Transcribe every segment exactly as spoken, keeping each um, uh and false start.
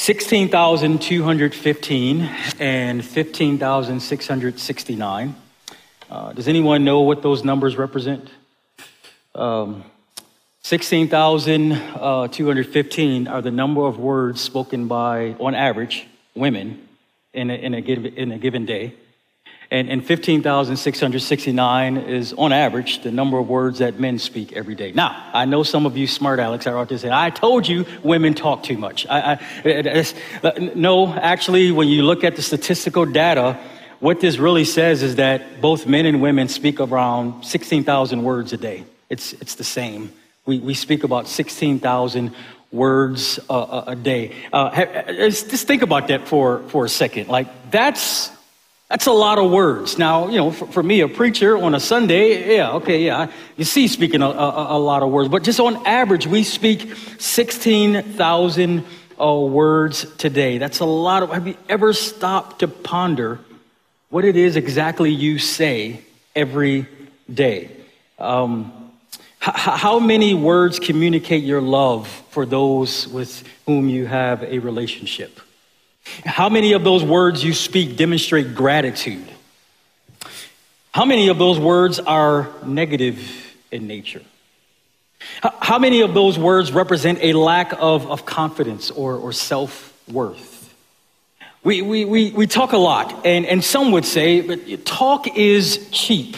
sixteen thousand two hundred fifteen and fifteen thousand six hundred sixty-nine. Uh, does anyone know what those numbers represent? Um, sixteen thousand two hundred fifteen are the number of words spoken by, on average, women in a, in a, given, in a given day. And, and fifteen thousand six hundred sixty-nine is, on average, the number of words that men speak every day. Now, I know some of you smart Alex are out there saying, I told you women talk too much. I, I, it's, no, actually, when you look at the statistical data, what this really says is that both men and women speak around sixteen thousand words a day. It's, it's the same. We, we speak about sixteen thousand words a, a, a day. Uh, just think about that for, for a second. Like, that's... That's a lot of words. Now, you know, for, for me, a preacher on a Sunday, yeah, okay, yeah, you see speaking a, a, a lot of words. But just on average, we speak sixteen thousand uh, words today. That's a lot of, have you ever stopped to ponder what it is exactly you say every day? Um, h- how many words communicate your love for those with whom you have a relationship? How many of those words you speak demonstrate gratitude? How many of those words are negative in nature? How many of those words represent a lack of, of confidence or, or self-worth? We, we, we, we talk a lot, and, and some would say, but talk is cheap.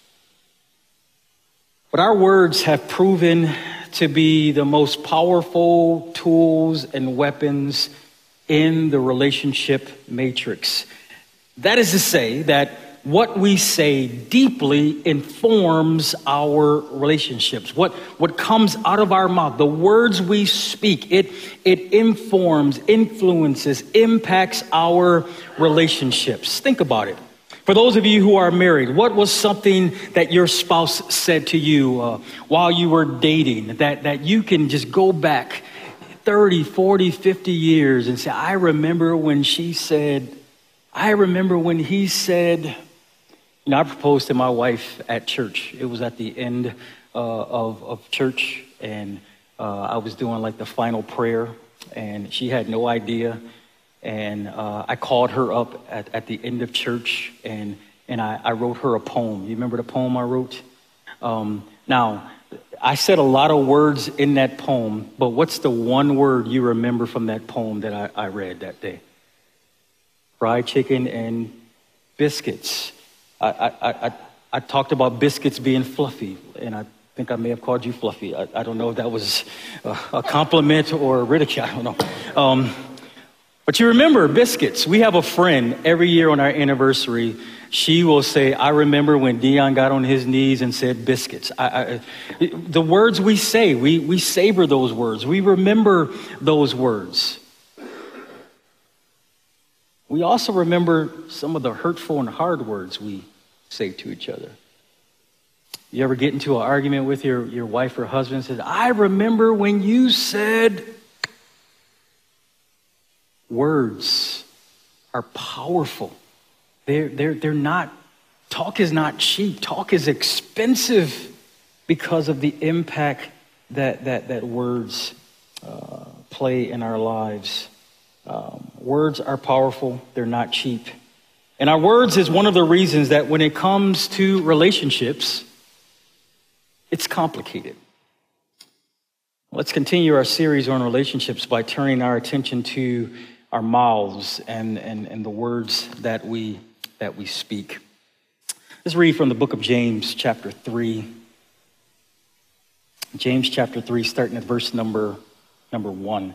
But our words have proven to be the most powerful tools and weapons in the relationship matrix. That is to say that what we say deeply informs our relationships. What, what comes out of our mouth, the words we speak, it, it informs, influences, impacts our relationships. Think about it. For those of you who are married, what was something that your spouse said to you uh, while you were dating that, that you can just go back thirty, forty, fifty years and say, I remember when she said, I remember when he said, you know, I proposed to my wife at church. It was at the end uh, of, of church, and uh, I was doing like the final prayer, and she had no idea. And uh, I called her up at, at the end of church, and, and I, I wrote her a poem. You remember the poem I wrote? Um, now, I said a lot of words in that poem, but what's the one word you remember from that poem that I, I read that day? Fried chicken and biscuits. I, I, I, I talked about biscuits being fluffy, and I think I may have called you fluffy. I, I don't know if that was a, a compliment or a ridicule. I don't know. Um, but you remember biscuits. We have a friend every year on our anniversary. She will say, I remember when Dion got on his knees and said biscuits. I, I, the words we say, we, we savor those words. We remember those words. We also remember some of the hurtful and hard words we say to each other. You ever get into an argument with your, your wife or husband and says, I remember when you said... Words are powerful. They're, they're, they're not, talk is not cheap. Talk is expensive because of the impact that, that, that words uh, play in our lives. Um, words are powerful. They're not cheap. And our words is one of the reasons that when it comes to relationships, it's complicated. Let's continue our series on relationships by turning our attention to our mouths and, and, and the words that we that we speak. Let's read from the book of James, chapter three. James chapter three, starting at verse number, number one.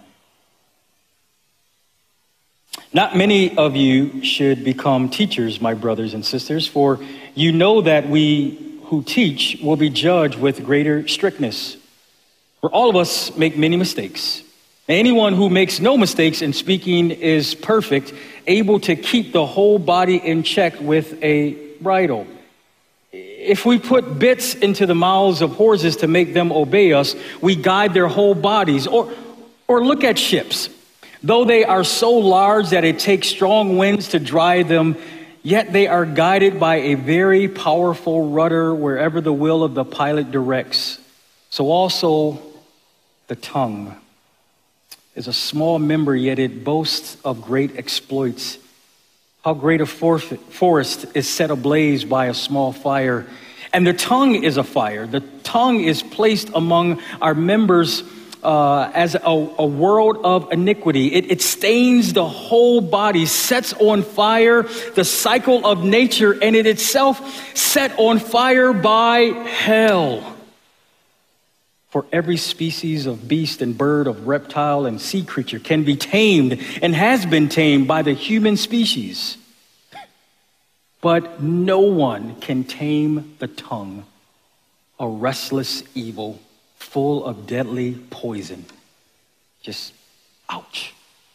Not many of you should become teachers, my brothers and sisters, for you know that we who teach will be judged with greater strictness. For all of us make many mistakes. Anyone who makes no mistakes in speaking is perfect, able to keep the whole body in check with a bridle. If we put bits into the mouths of horses to make them obey us, we guide their whole bodies. Or, or look at ships. Though they are so large that it takes strong winds to drive them, yet they are guided by a very powerful rudder wherever the will of the pilot directs. So also the tongue is a small member, yet it boasts of great exploits. How great a forf- forest is set ablaze by a small fire. And the tongue is a fire. The tongue is placed among our members uh, as a, a world of iniquity. It, it stains the whole body, sets on fire the cycle of nature, and it itself set on fire by hell. For every species of beast and bird, of reptile and sea creature can be tamed and has been tamed by the human species. But no one can tame the tongue, a restless evil full of deadly poison. Just ouch.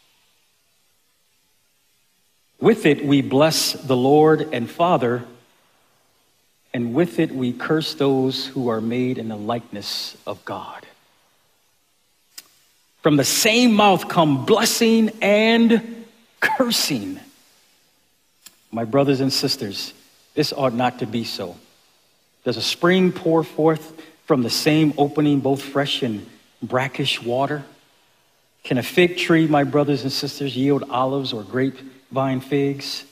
With it we bless the Lord and Father, and with it we curse those who are made in the likeness of God. From the same mouth come blessing and cursing. My brothers and sisters, this ought not to be so. Does a spring pour forth from the same opening both fresh and brackish water? Can a fig tree, my brothers and sisters, yield olives or grapevine figs?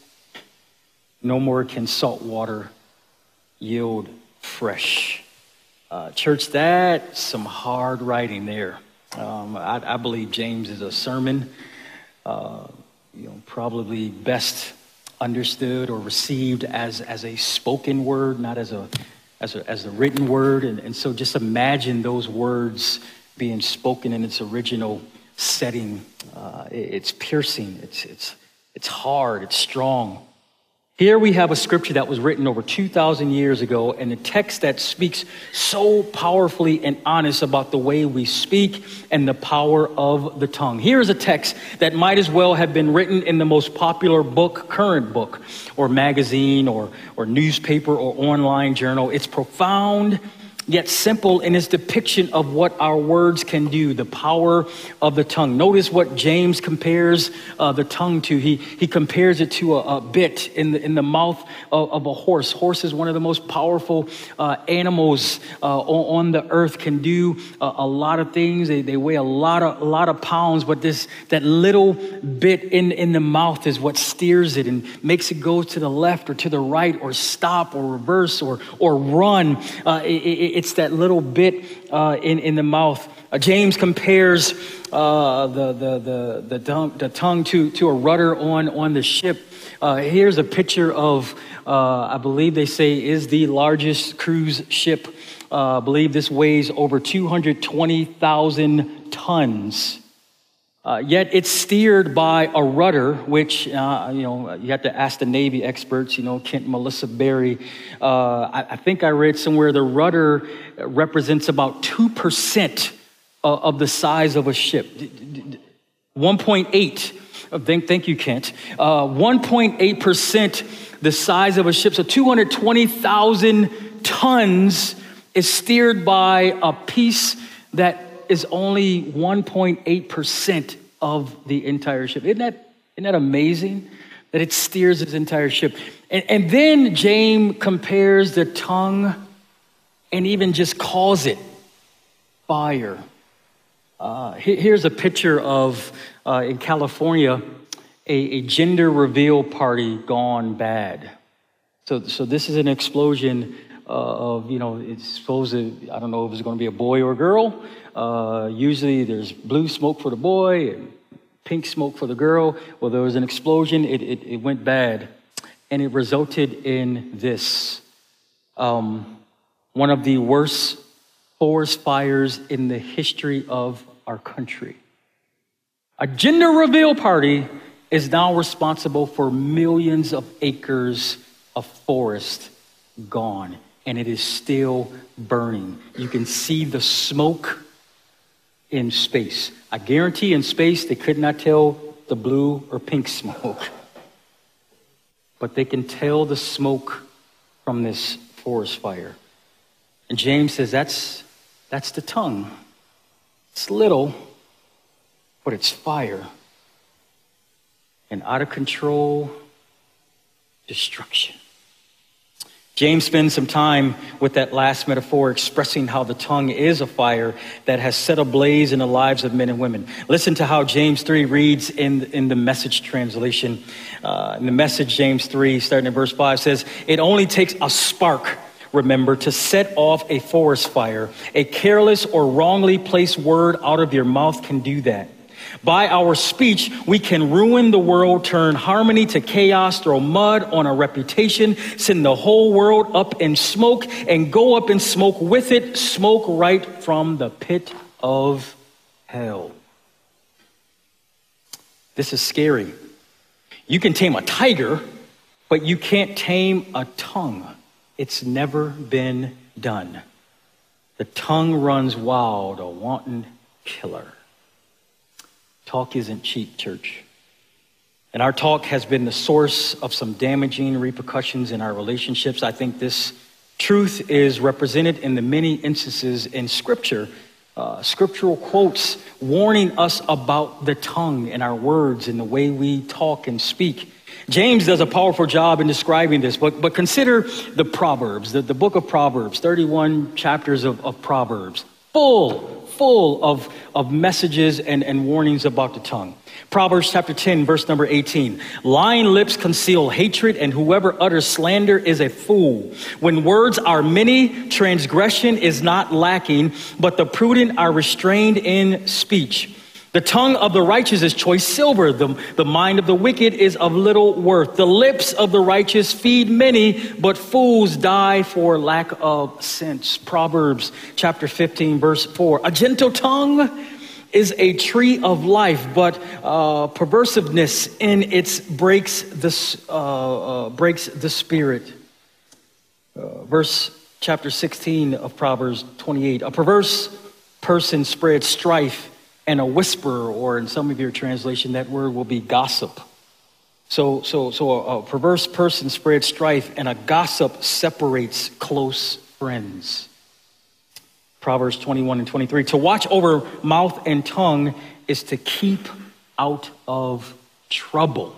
No more can salt water yield fresh. Uh, church, that's some hard writing there. Um, I, I believe James is a sermon, uh, you know, probably best understood or received as as a spoken word, not as a as a as a written word. And, and so just imagine those words being spoken in its original setting. Uh, it, it's piercing. It's it's it's hard. It's strong. Here we have a scripture that was written over two thousand years ago, and a text that speaks so powerfully and honest about the way we speak and the power of the tongue. Here is a text that might as well have been written in the most popular book, current book, or magazine, or, or newspaper, or online journal. It's profound, yet simple in its depiction of what our words can do, the power of the tongue. Notice what James compares uh, the tongue to. He he compares it to a, a bit in the in the mouth of, of a horse. Horse is one of the most powerful uh, animals uh, on, on the earth. Can do a, a lot of things. They they weigh a lot of a lot of pounds, but this that little bit in in the mouth is what steers it and makes it go to the left or to the right, or stop or reverse or or run. Uh, it, it, It's that little bit uh, in, in the mouth. Uh, James compares uh, the, the, the, the, tongue, the tongue to, to a rudder on, on the ship. Uh, here's a picture of, uh, I believe they say, is the largest cruise ship. Uh, I believe this weighs over two hundred twenty thousand tons. Uh, yet it's steered by a rudder, which, uh, you know, you have to ask the Navy experts, you know, Kent Melissa Berry. Uh, I, I think I read somewhere the rudder represents about two percent of, of the size of a ship. one point eight, thank, thank you, Kent. Uh, one point eight percent the size of a ship. So two hundred twenty thousand tons is steered by a piece that is only one point eight percent of the entire ship. Isn't that, isn't that amazing that it steers its entire ship? And, and then James compares the tongue and even just calls it fire. Uh, here's a picture of, uh, in California, a, a gender reveal party gone bad. So, so this is an explosion uh, of, you know, it's supposed to, I don't know if it's going to be a boy or a girl. Uh, usually there's blue smoke for the boy and pink smoke for the girl. Well, there was an explosion. It, it, it went bad. And it resulted in this. Um, one of the worst forest fires in the history of our country. A gender reveal party is now responsible for millions of acres of forest gone. And it is still burning. You can see the smoke in space. I guarantee in space they could not tell the blue or pink smoke, but they can tell the smoke from this forest fire. And James says that's that's the tongue. It's little, but it's fire. And out of control destruction. James spends some time with that last metaphor expressing how the tongue is a fire that has set ablaze in the lives of men and women. Listen to how James three reads in, in the Message translation. Uh, in the Message, James three, starting in verse five, says, "It only takes a spark, remember, to set off a forest fire. A careless or wrongly placed word out of your mouth can do that. By our speech, we can ruin the world, turn harmony to chaos, throw mud on a reputation, send the whole world up in smoke, and go up in smoke with it, smoke right from the pit of hell." This is scary. You can tame a tiger, but you can't tame a tongue. It's never been done. The tongue runs wild, a wanton killer. Talk isn't cheap, church. And our talk has been the source of some damaging repercussions in our relationships. I think this truth is represented in the many instances in Scripture, uh, scriptural quotes warning us about the tongue and our words and the way we talk and speak. James does a powerful job in describing this, but, but consider the Proverbs, the, the book of Proverbs, thirty-one chapters of, of Proverbs, full full of, of messages and, and warnings about the tongue. Proverbs chapter ten, verse number eighteen. "Lying lips conceal hatred, and whoever utters slander is a fool. When words are many, transgression is not lacking, but the prudent are restrained in speech. The tongue of the righteous is choice silver. The, the mind of the wicked is of little worth. The lips of the righteous feed many, but fools die for lack of sense." Proverbs chapter fifteen, verse four. "A gentle tongue is a tree of life, but uh, perversiveness in its breaks the, uh, uh, breaks the spirit." Uh, verse chapter sixteen of Proverbs twenty-eight. "A perverse person spreads strife, and a whisperer," or in some of your translation, that word will be gossip. So, so, so a, a perverse person spreads strife, and a gossip separates close friends. Proverbs twenty-one and twenty-three. "To watch over mouth and tongue is to keep out of trouble."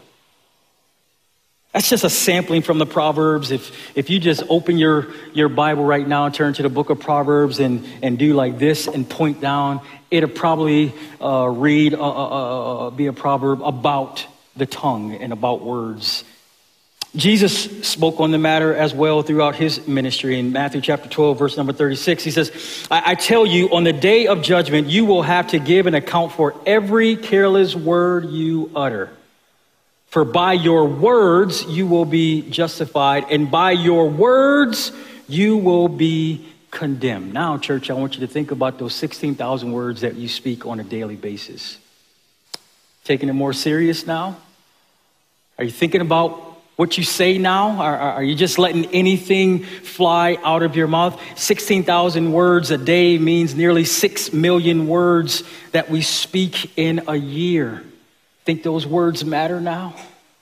That's just a sampling from the Proverbs. If if you just open your, your Bible right now and turn to the book of Proverbs and, and do like this and point down, it'll probably uh, read, uh, uh, uh, be a proverb about the tongue and about words. Jesus spoke on the matter as well throughout his ministry. In Matthew chapter twelve, verse number thirty-six, he says, I, I tell you, on the day of judgment, you will have to give an account for every careless word you utter. For by your words you will be justified, and by your words you will be condemned. Now, church, I want you to think about those sixteen thousand words that you speak on a daily basis. Taking it more serious now? Are you thinking about what you say now? Are, are you just letting anything fly out of your mouth? sixteen thousand words a day means nearly six million words that we speak in a year. Think those words matter now?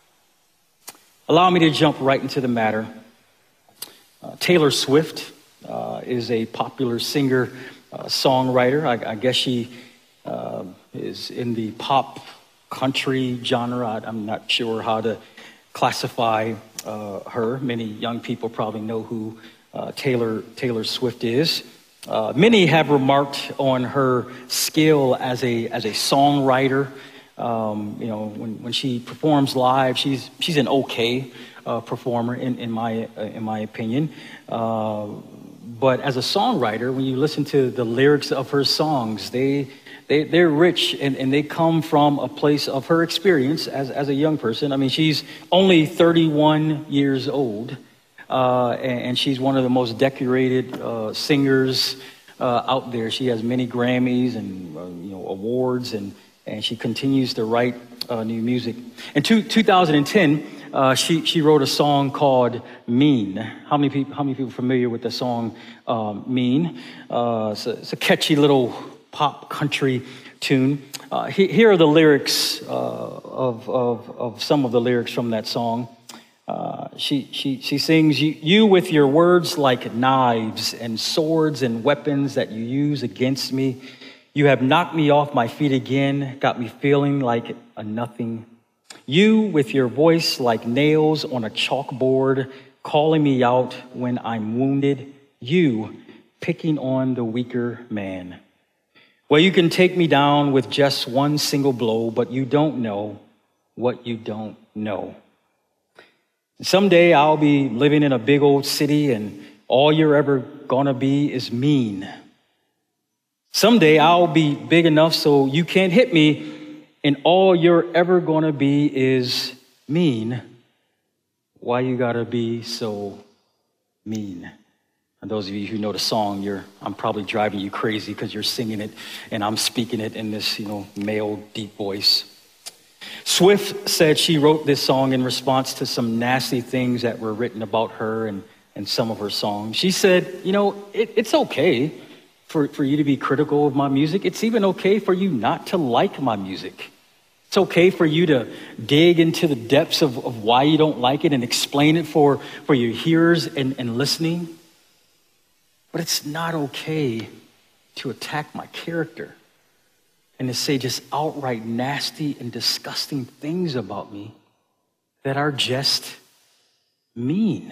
Allow me to jump right into the matter. Uh, Taylor Swift uh, is a popular singer, uh, songwriter. I, I guess she uh, is in the pop country genre. I, I'm not sure how to classify uh, her. Many young people probably know who uh, Taylor Taylor Swift is. Uh, many have remarked on her skill as a as a songwriter. Um, you know, when, when she performs live, she's she's an okay uh, performer in in my uh, in my opinion. Uh, but as a songwriter, when you listen to the lyrics of her songs, they they they're rich and, and they come from a place of her experience as as a young person. I mean, she's only thirty-one years old, uh, and, and she's one of the most decorated uh, singers uh, out there. She has many Grammys and uh, you know awards and. And she continues to write uh, new music. In two, two thousand ten, uh, she she wrote a song called "Mean." How many people How many people are familiar with the song um, "Mean"? Uh, it's, a, it's a catchy little pop country tune. Uh, he, here are the lyrics uh, of, of of some of the lyrics from that song. Uh, she she she sings, you, "You with your words like knives and swords and weapons that you use against me. You have knocked me off my feet again, got me feeling like a nothing. You with your voice like nails on a chalkboard calling me out when I'm wounded, you picking on the weaker man. Well, you can take me down with just one single blow, but you don't know what you don't know. Someday I'll be living in a big old city and all you're ever gonna be is mean. Someday I'll be big enough so you can't hit me and all you're ever gonna be is mean. Why you gotta be so mean? And those of you who know the song, you're I'm probably driving you crazy because you're singing it and I'm speaking it in this, you know, male deep voice. Swift said she wrote this song in response to some nasty things that were written about her and, and some of her songs. She said, you know, it, it's okay for, for you to be critical of my music. It's even okay for you not to like my music. It's okay for you to dig into the depths of, of why you don't like it and explain it for, for your hearers and, and listening. But it's not okay to attack my character and to say just outright nasty and disgusting things about me that are just mean.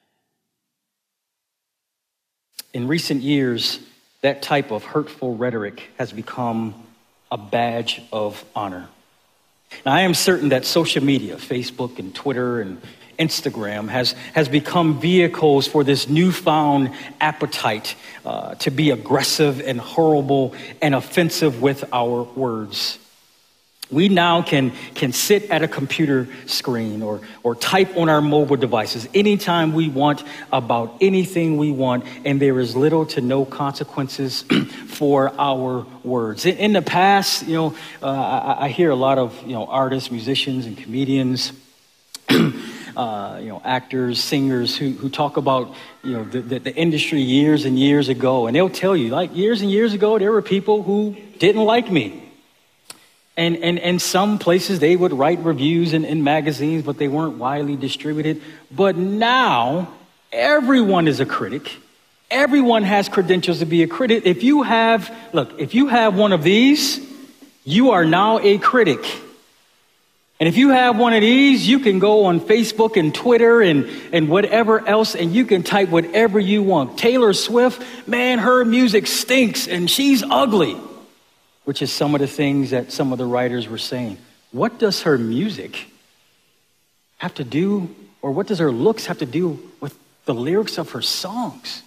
In recent years, that type of hurtful rhetoric has become a badge of honor. Now, I am certain that social media, Facebook and Twitter and Instagram has, has become vehicles for this newfound appetite uh, to be aggressive and horrible and offensive with our words. We now can, can sit at a computer screen or, or type on our mobile devices anytime we want about anything we want, and there is little to no consequences for our words. In, in the past, you know, uh, I, I hear a lot of, you know, artists, musicians, and comedians Uh, you know, actors, singers who who talk about, you know, the, the, the industry years and years ago. And they'll tell you, like, years and years ago, there were people who didn't like me. And and and some places they would write reviews in, in magazines, but they weren't widely distributed. But now, everyone is a critic. Everyone has credentials to be a critic. If you have, look, if you have one of these, you are now a critic. And if you have one of these, you can go on Facebook and Twitter and, and whatever else, and you can type whatever you want. Taylor Swift, man, her music stinks and she's ugly, which is some of the things that some of the writers were saying. What does her music have to do, or what does her looks have to do with the lyrics of her songs?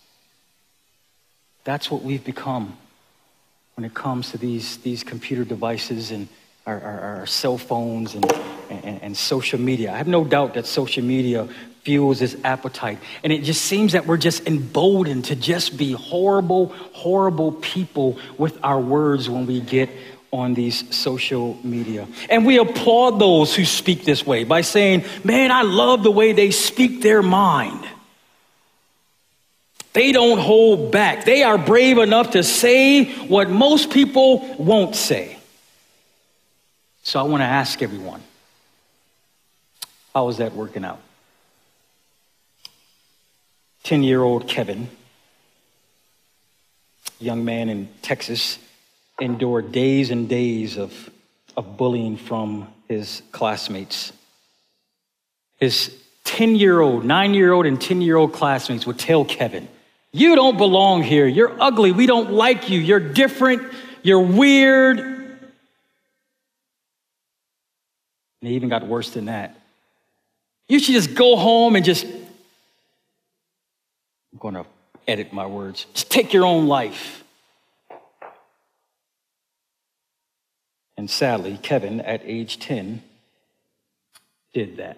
That's what we've become when it comes to these, these computer devices and Our, our, our cell phones and, and, and social media. I have no doubt that social media fuels this appetite. And it just seems that we're just emboldened to just be horrible, horrible people with our words when we get on these social media. And we applaud those who speak this way by saying, man, I love the way they speak their mind. They don't hold back. They are brave enough to say what most people won't say. So I want to ask everyone, how is that working out? ten-year-old Kevin, young man in Texas, endured days and days of, of bullying from his classmates. His ten-year-old, nine-year-old, and ten-year-old classmates would tell Kevin, you don't belong here. You're ugly. We don't like you. You're different. You're weird. And it even got worse than that. You should just go home and just, I'm going to edit my words, just take your own life. And sadly, Kevin, at age ten, did that.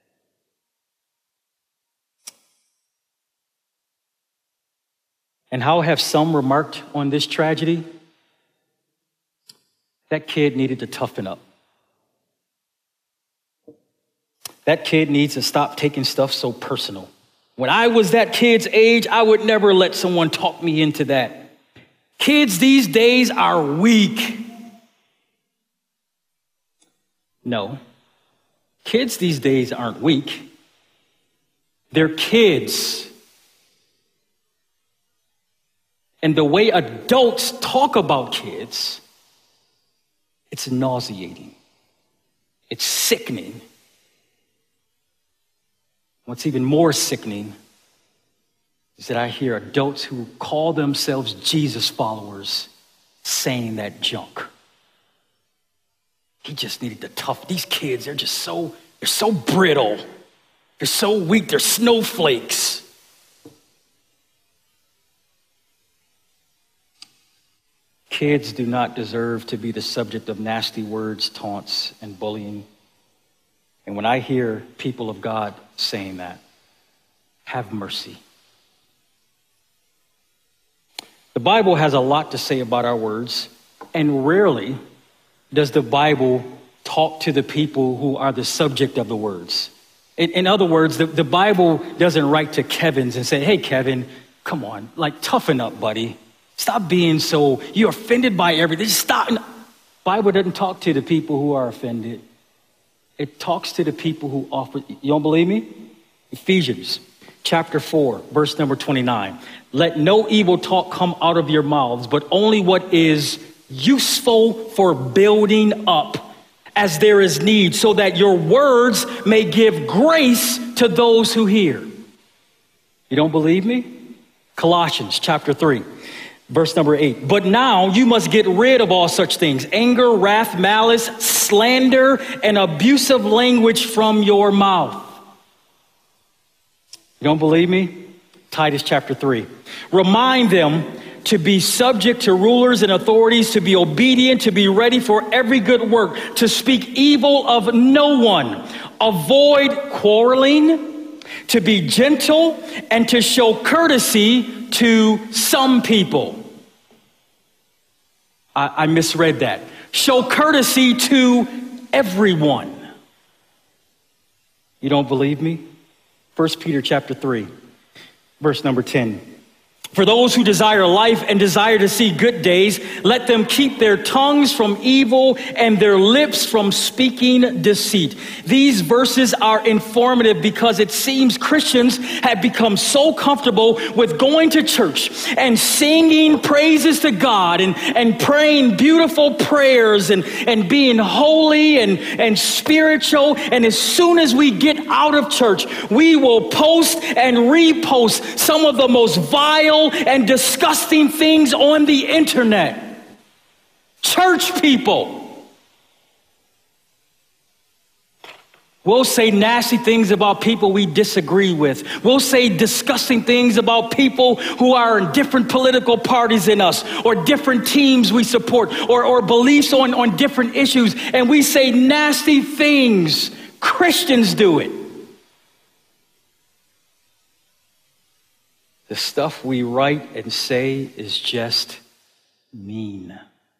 And how have some remarked on this tragedy? That kid needed to toughen up. That kid needs to stop taking stuff so personal. When I was that kid's age, I would never let someone talk me into that. Kids these days are weak. No, kids these days aren't weak. They're kids. And the way adults talk about kids, it's nauseating. It's sickening. What's even more sickening is that I hear adults who call themselves Jesus followers saying that junk. He just needed to tough. These kids, they're just so, they're so brittle. They're so weak, they're snowflakes. Kids do not deserve to be the subject of nasty words, taunts, and bullying. And when I hear people of God saying that, have mercy. The Bible has a lot to say about our words, and rarely does the Bible talk to the people who are the subject of the words. In, in other words, the, the Bible doesn't write to Kevins and say, hey, Kevin, come on, like toughen up, buddy. Stop being so, you're offended by everything. Just stop. The Bible doesn't talk to the people who are offended. It talks to the people who offer. You don't believe me? Ephesians chapter four, verse number twenty-nine. Let no evil talk come out of your mouths, but only what is useful for building up as there is need, so that your words may give grace to those who hear. You don't believe me? Colossians chapter three, verse number eight. But now you must get rid of all such things: anger, wrath, malice, slander, and abusive language from your mouth. You don't believe me? Titus chapter three. Remind them to be subject to rulers and authorities, to be obedient, to be ready for every good work, to speak evil of no one, avoid quarreling, to be gentle, and to show courtesy to some people. I, I misread that. Show courtesy to everyone. You don't believe me? First Peter chapter three, verse number ten. For those who desire life and desire to see good days, let them keep their tongues from evil and their lips from speaking deceit. These verses are informative because it seems Christians have become so comfortable with going to church and singing praises to God and, and praying beautiful prayers and, and being holy and, and spiritual. And as soon as we get out of church, we will post and repost some of the most vile and disgusting things on the internet. Church people will say nasty things about people we disagree with. We'll say disgusting things about people who are in different political parties than us, or different teams we support, or, or beliefs on, on different issues. And we say nasty things. Christians do it. The stuff we write and say is just mean.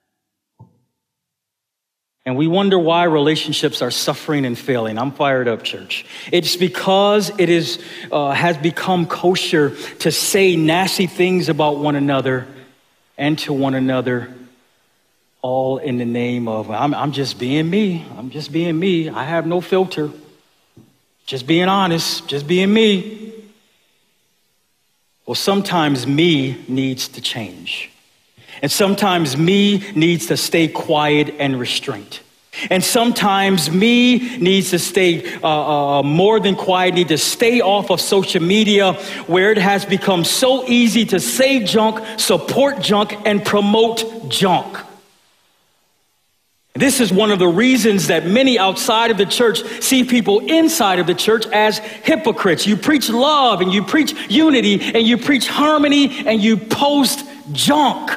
And we wonder why relationships are suffering and failing. I'm fired up, church. It's because it is uh, has become kosher to say nasty things about one another and to one another, all in the name of, I'm, I'm just being me. I'm just being me. I have no filter. Just being honest. Just being me. Well, sometimes me needs to change. And sometimes me needs to stay quiet and restrained. And sometimes me needs to stay uh, uh, more than quiet, need to stay off of social media, where it has become so easy to say junk, support junk, and promote junk. This is one of the reasons that many outside of the church see people inside of the church as hypocrites. You preach love and you preach unity and you preach harmony and you post junk.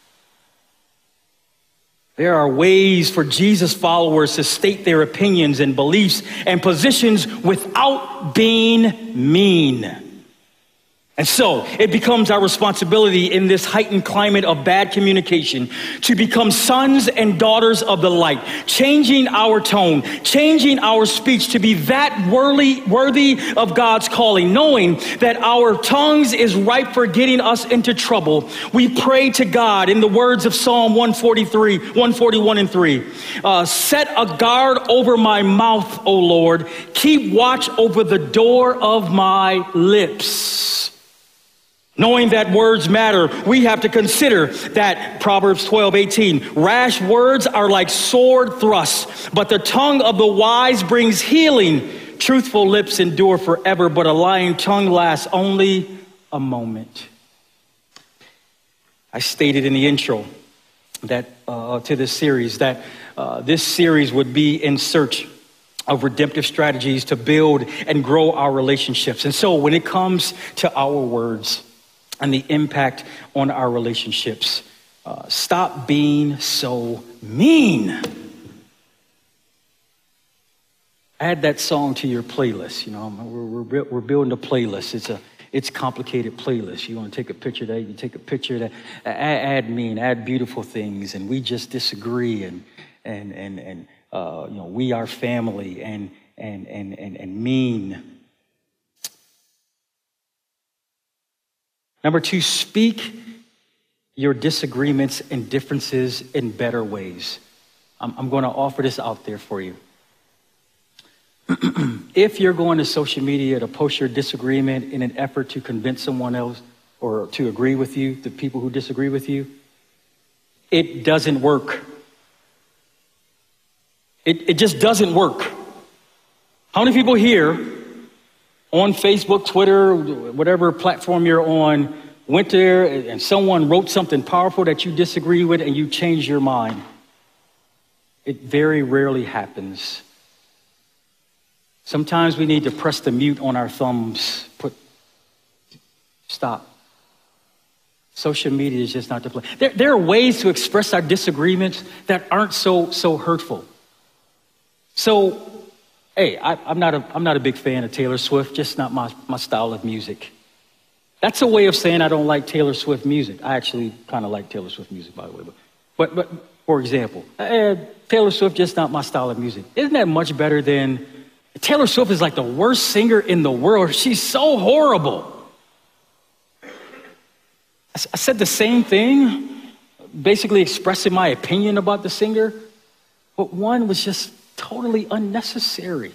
There are ways for Jesus followers to state their opinions and beliefs and positions without being mean. And so it becomes our responsibility in this heightened climate of bad communication to become sons and daughters of the light, changing our tone, changing our speech to be that worthy, worthy of God's calling, knowing that our tongues is ripe for getting us into trouble. We pray to God in the words of Psalm one forty-three, one forty-one and three. Uh, Set a guard over my mouth, O Lord. Keep watch over the door of my lips. Knowing that words matter, we have to consider that Proverbs twelve eighteen, rash words are like sword thrusts, but the tongue of the wise brings healing Truthful lips endure forever, but a lying tongue lasts only a moment. I stated in the intro that uh, to this series that uh, this series would be in search of redemptive strategies to build and grow our relationships. And so when it comes to our words and the impact on our relationships, uh, stop being so mean. Add that song to your playlist. You know, we're, we're, we're building a playlist. It's a it's a complicated playlist. You want to take a picture of that, you take a picture of that. Add, add mean, add beautiful things, and we just disagree, and and and and uh, you know, we are family, and and and and and mean. Number two, speak your disagreements and differences in better ways. I'm, I'm going to offer this out there for you. If you're going to social media to post your disagreement in an effort to convince someone else or to agree with you, the people who disagree with you, it doesn't work. It, it just doesn't work. How many people here on Facebook, Twitter, whatever platform you're on, went there and someone wrote something powerful that you disagree with and you change your mind? It very rarely happens. Sometimes we need to press the mute on our thumbs. Put, stop. Social media is just not the place. There, there are ways to express our disagreements that aren't so so hurtful. So, hey, I, I'm not a I'm not a big fan of Taylor Swift. Just not my my style of music. That's a way of saying I don't like Taylor Swift music. I actually kind of like Taylor Swift music, by the way. But but, but for example, eh, Taylor Swift just not my style of music. Isn't that much better than? Taylor Swift is like the worst singer in the world. She's so horrible. I said the same thing, basically expressing my opinion about the singer, but one was just totally unnecessary.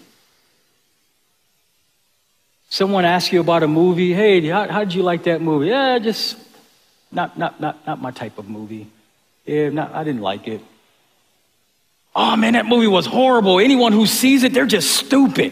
Someone asks you about a movie. Hey, how, how did you like that movie? Yeah, just not not not not my type of movie. Yeah, not, I didn't like it. Oh man, that movie was horrible. Anyone who sees it, they're just stupid.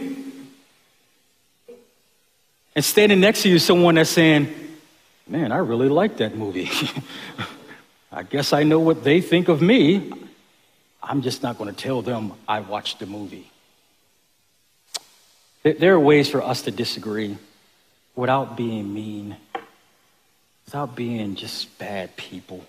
And standing next to you is someone that's saying, man, I really like that movie. I guess I know what they think of me. I'm just not going to tell them I watched the movie. There are ways for us to disagree without being mean, without being just bad people.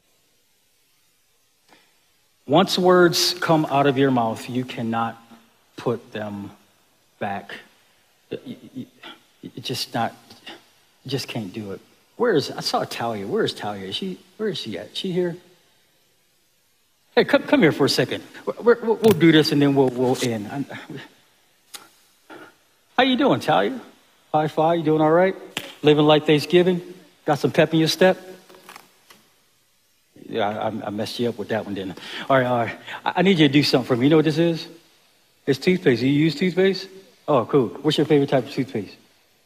Once words come out of your mouth, you cannot put them back. You, you, you just not, you just can't do it. Where is, I saw Talia. Where is Talia? Is she, where is she at? Is she here? Hey, come, come here for a second. We're, we're, we'll do this and then we'll, we'll end. I'm, how you doing, Talia? High five, you doing all right? Living like Thanksgiving? Got some pep in your step? Yeah, I, I messed you up with that one, didn't I? All right, all right. I, I need you to do something for me. You know what this is? It's toothpaste. Do you use toothpaste? Oh, cool. What's your favorite type of toothpaste?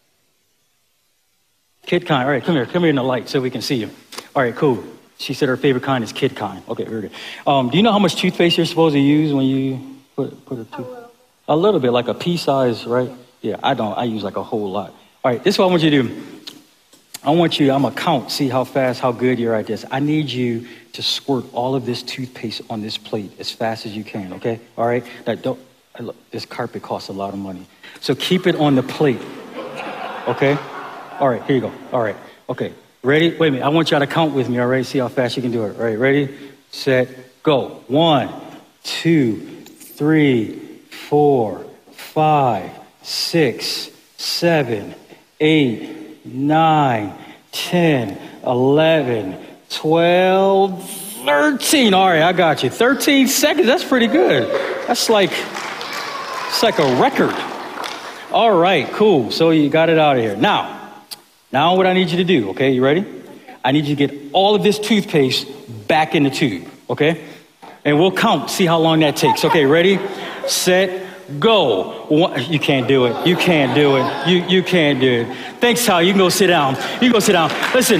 Kid Kind. All right, come here. Come here in the light so we can see you. All right, cool. She said her favorite kind is Kid Kind. Okay, very good. Um, do you know how much toothpaste you're supposed to use when you put, put a tooth? A little. A little bit, like a pea size, right? Yeah, I don't. I use like a whole lot. All right, this is what I want you to do. I want you, I'm going to count, see how fast, how good you're at this. I need you to squirt all of this toothpaste on this plate as fast as you can, okay? All right? Now, don't, look, this carpet costs a lot of money. So keep it on the plate, okay? All right, here you go. All right, okay. Ready? Wait a minute. I want y'all to count with me, all right? See how fast you can do it. All right, ready, set, go. One, two, three, four, five, six, seven, eight, nine, ten, eleven, twelve, thirteen. All right, I got you. thirteen seconds. That's pretty good. That's like, it's like a record. All right, cool. So you got it out of here. Now, now what I need you to do, okay? You ready? I need you to get all of this toothpaste back in the tube, okay? And we'll count, see how long that takes. Okay, ready, set, go. One, you can't do it. You can't do it. You you can't do it. Thanks, Tal. You can go sit down. You can go sit down. Listen.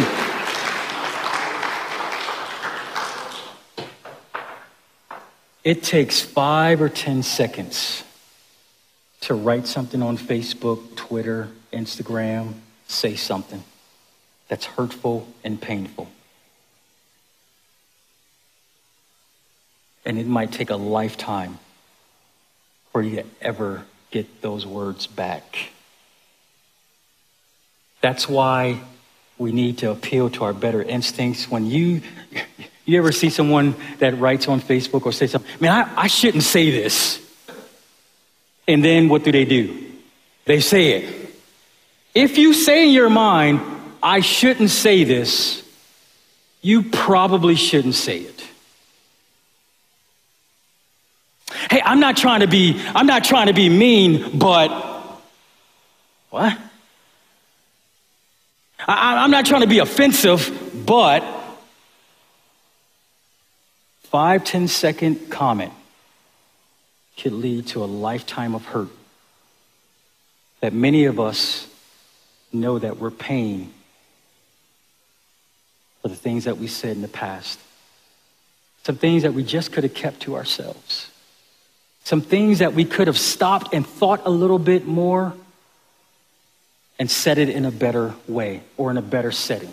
It takes five or ten seconds to write something on Facebook, Twitter, Instagram, say something that's hurtful and painful. And it might take a lifetime for you to ever get those words back. That's why we need to appeal to our better instincts. When you, you ever see someone that writes on Facebook or say something, man, I, I shouldn't say this. And then what do they do? They say it. If you say in your mind, I shouldn't say this, you probably shouldn't say it. Hey, I'm not trying to be, I'm not trying to be mean, but what? I, I'm not trying to be offensive, but five, ten second comment could lead to a lifetime of hurt that many of us know that we're paying for the things that we said in the past. Some things that we just could have kept to ourselves. Some things that we could have stopped and thought a little bit more and said it in a better way or in a better setting.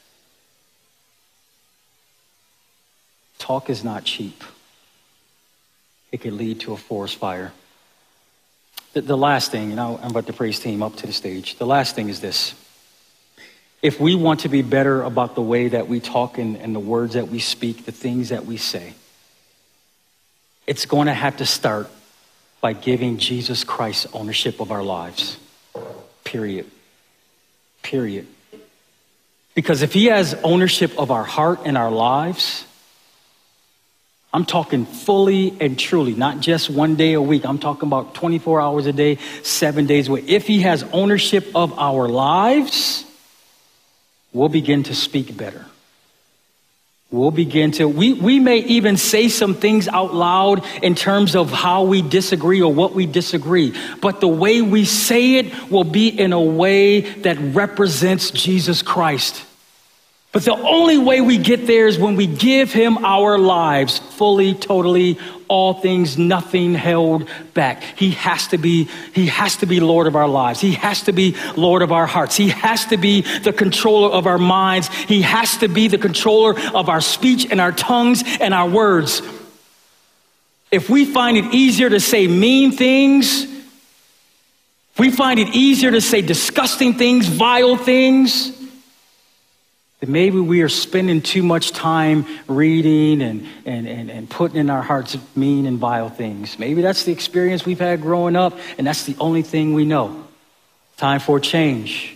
Talk is not cheap. It could lead to a forest fire. The, the last thing, and I'll invite the praise team up to the stage. The last thing is this. If we want to be better about the way that we talk and, and the words that we speak, the things that we say, it's going to have to start by giving Jesus Christ ownership of our lives. Period. Period. Because if he has ownership of our heart and our lives, I'm talking fully and truly, not just one day a week. I'm talking about twenty-four hours a day, seven days a week. If he has ownership of our lives, we'll begin to speak better. We'll begin to, we, we may even say some things out loud in terms of how we disagree or what we disagree. But the way we say it will be in a way that represents Jesus Christ. But the only way we get there is when we give him our lives fully, totally, all things, nothing held back. He has to be, he has to be Lord of our lives. He has to be Lord of our hearts. He has to be the controller of our minds. He has to be the controller of our speech and our tongues and our words. If we find it easier to say mean things, if we find it easier to say disgusting things, vile things, then maybe we are spending too much time reading and, and, and, and putting in our hearts mean and vile things. Maybe that's the experience we've had growing up, and that's the only thing we know. Time for change.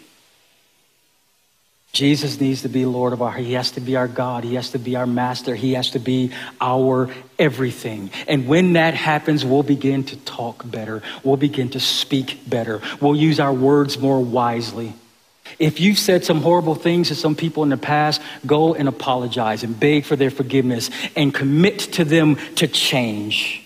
Jesus needs to be Lord of our, he has to be our God. He has to be our master. He has to be our everything. And when that happens, we'll begin to talk better. We'll begin to speak better. We'll use our words more wisely. If you've said some horrible things to some people in the past, go and apologize and beg for their forgiveness and commit to them to change.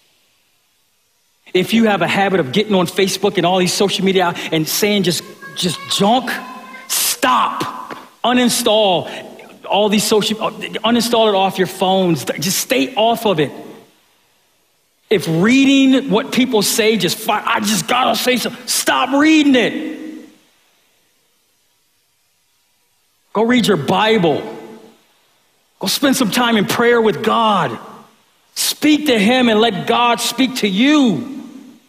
If you have a habit of getting on Facebook and all these social media and saying just, just junk, stop, uninstall all these social, uninstall it off your phones. Just stay off of it. If reading what people say, just, I just gotta say something, stop reading it. Go read your Bible. Go spend some time in prayer with God. Speak to him and let God speak to you.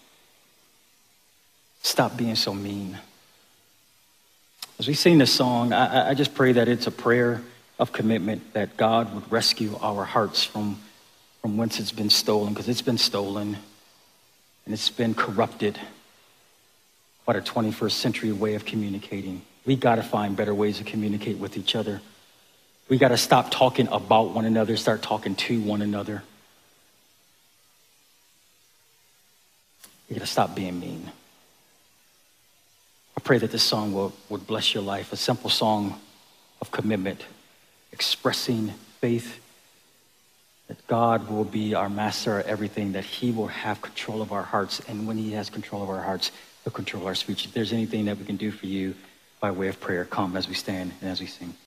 Stop being so mean. As we sing this song, I, I just pray that it's a prayer of commitment that God would rescue our hearts from, from whence it's been stolen, because it's been stolen and it's been corrupted by the twenty-first century way of communicating. We got to find better ways to communicate with each other. We got to stop talking about one another, start talking to one another. We got to stop being mean. I pray that this song will, would bless your life, a simple song of commitment, expressing faith that God will be our master, our everything, that he will have control of our hearts. And when he has control of our hearts, he'll control our speech. If there's anything that we can do for you, by way of prayer, come as we stand and as we sing.